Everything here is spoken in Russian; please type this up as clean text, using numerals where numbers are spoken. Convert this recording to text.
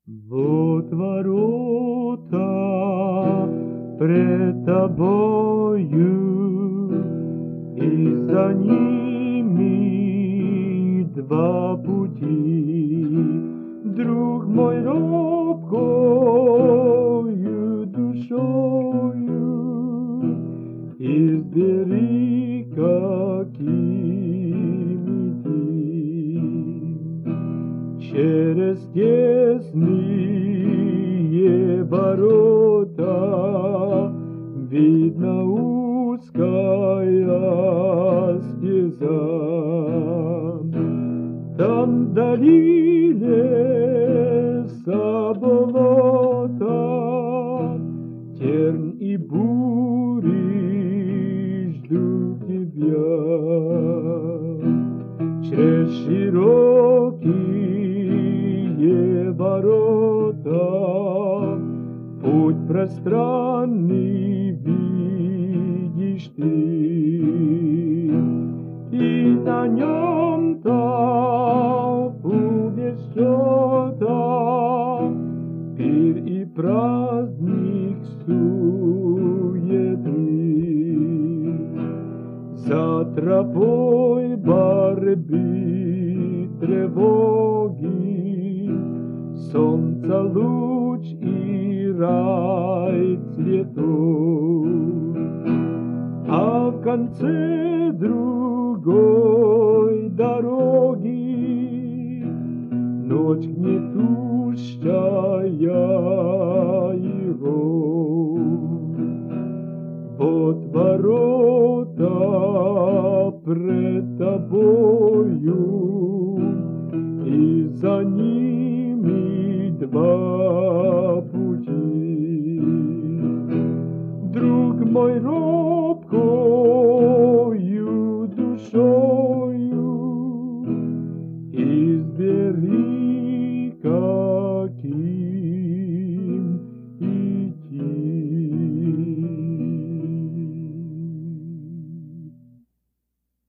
Вот ворота пред тобою, и за ними два пути. Друг мой, робкою душою избери, каким идти. Через тесные ворота видно узкая стеза. Там вдали леса, болота, терн и бури ждут тебя. Через широкие ворота путь пространный видишь ты, и на нем толпу без счета, пир и праздник суеты. За тропой борьбы, тревоги, солнца луч и рай цветов, а в конце другой дороги ночь гнетущая его. Вот ворота пред тобою, и за ними два пути. Друг мой, робкою душою